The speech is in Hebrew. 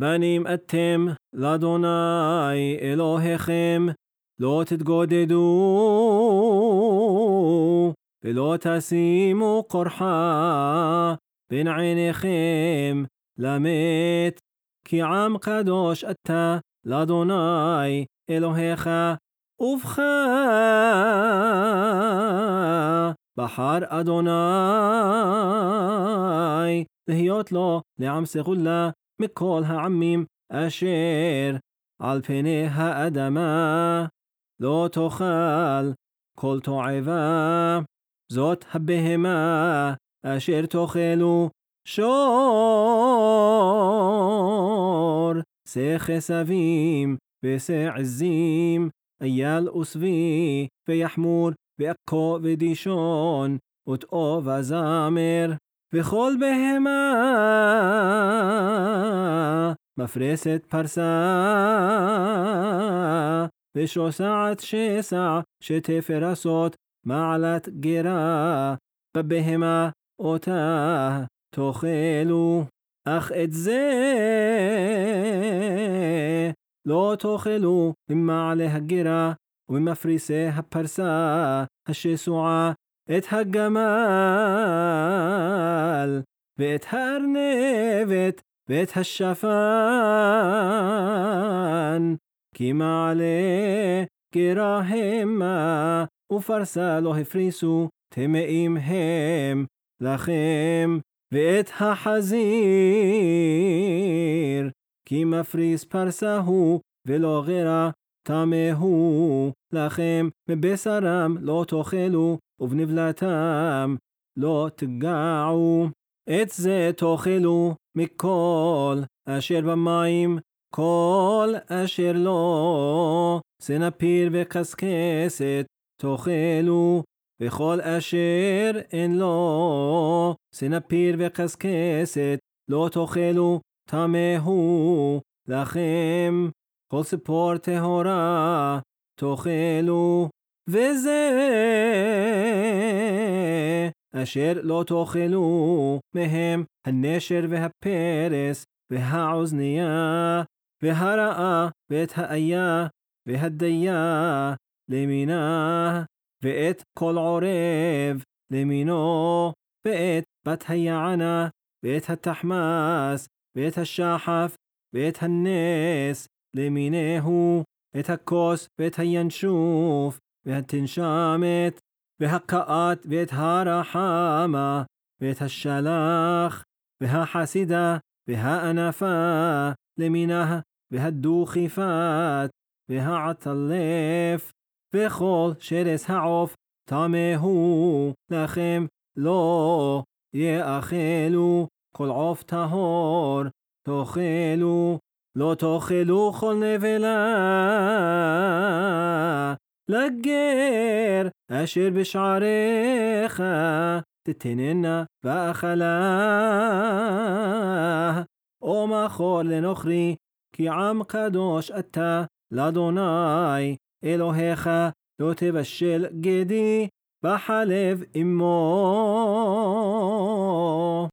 בנים אתם לאדוני אלוהיכם, לא תתגודדו ולא תשימו קורחה בין עיניכם למת, כי עם קדוש אתה לאדוני אלוהיך. ובך בחר אדוני להיות לו לעם סגולה מכל העמים אשר על פני האדמה. לא תאכל כל תועבה, זאת הבהמה אשר תאכלו, שור, שא כסבים ושא עזים, אייל ושבי ויחמור ואקו ודישון ותאו וזמר, וכל בהמה מפרסת פרסה ושוסעת שסע שתפרסות מעלת גרה, בבהמה אותה תאכלו. אך את זה לא תאכלו ממעלה הגרה וממפריסי הפרסה השסועה, את הגמל ואת הארנבת ואת השפן, כי מעלה גרה המה ופרסה לא הפריסו, טמאים הם לכם. ואת החזיר, כי מפריס פרסה הוא ולא גרה, טמא הוא לכם. מבשרם לא תאכלו ובנבלתם לא תגעו. את זה תאכלו מכל אשר במים, כל אשר לא סנפיר וקשקשת תאכלו, וכל אשר אין לו סנפיר וקשקשת לא תאכלו, טמא הוא לכם. כל ציפור טהורה תאכלו, וזה אשר לא תאכלו מהם הנשר והפרס והעוזניה והרעה ואת האיה והדיה למינה, ואת כל עורב למינו, ואת בת היענה ואת התחמס ואת השחף ואת הנס למינהו, את הכוס ואת הינשוף והתנשמת והקעת ואת הרחמה ואת השלח והחסידה והאנפה למינה, והדוכיפת והעטלף, וכל שרס העוף טמא הוא לכם, לא יאכלו. כל עוף טהור תאכלו. לא תאכלו כל נבלה לגר אשר בשעריך, תתננה ואכלה. או מחור לנוכרי, כי עם קדוש אתה לאדוני אלוהיך. לא תבשל גדי בחלב אמו.